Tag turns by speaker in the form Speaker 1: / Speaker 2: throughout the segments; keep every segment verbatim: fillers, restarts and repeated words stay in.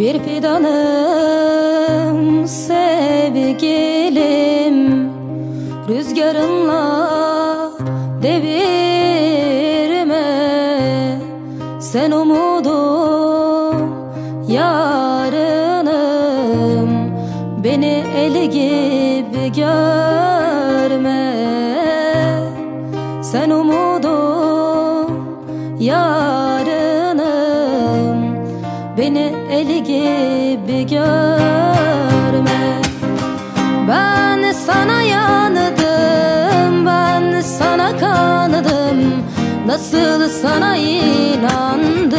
Speaker 1: Bir fidanım sevgilim, rüzgarınla devirme. Sen umudum, yarınım, beni eli gibi görme. Sen umudum, yarınım, beni eli gibi görme. Ben sana yandım, ben sana kanadım, nasıl sana inandım.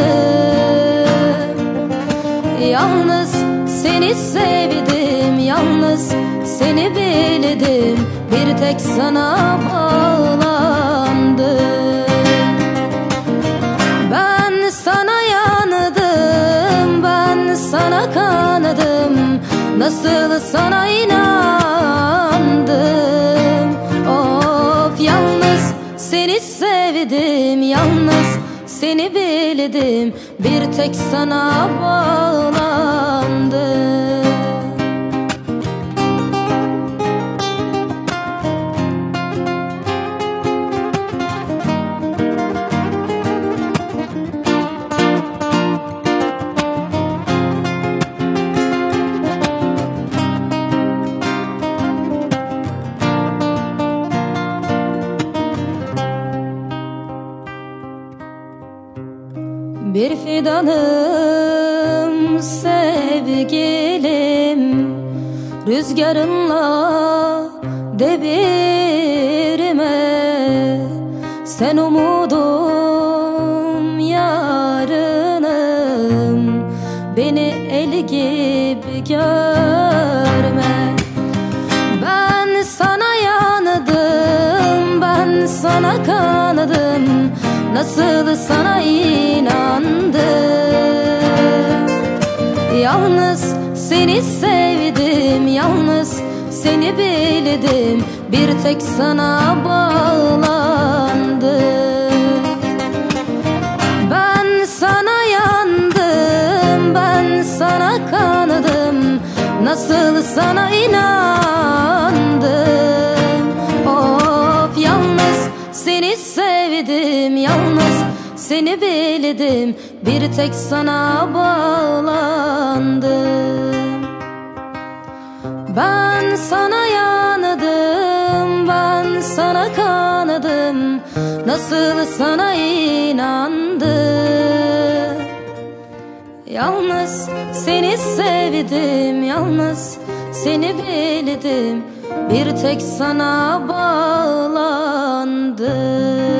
Speaker 1: Yalnız seni sevdim, yalnız seni bildim, bir tek sana bağlandım. Ben sana yandım, ben sana kanadım, nasıl sana inandım. Of, yalnız seni sevdim, yalnız seni bildim, bir tek sana bağlandım. Bir fidanım sevgilim, rüzgarınla devirme. Sen umudum, yarınım, beni eli gibi görme. Ben sana yandım, ben sana kanadım, nasıl sana inandım. Yalnız seni sevdim, yalnız seni bildim, bir tek sana bağlandım. Ben sana yandım, ben sana kanadım, nasıl sana inandım. Of, yalnız seni sevdim, yalnız seni bildim, bir tek sana bağlandım. Ben sana yandım, ben sana kanadım, nasıl sana inandım. Yalnız seni sevdim, yalnız seni bildim, bir tek sana bağlandım.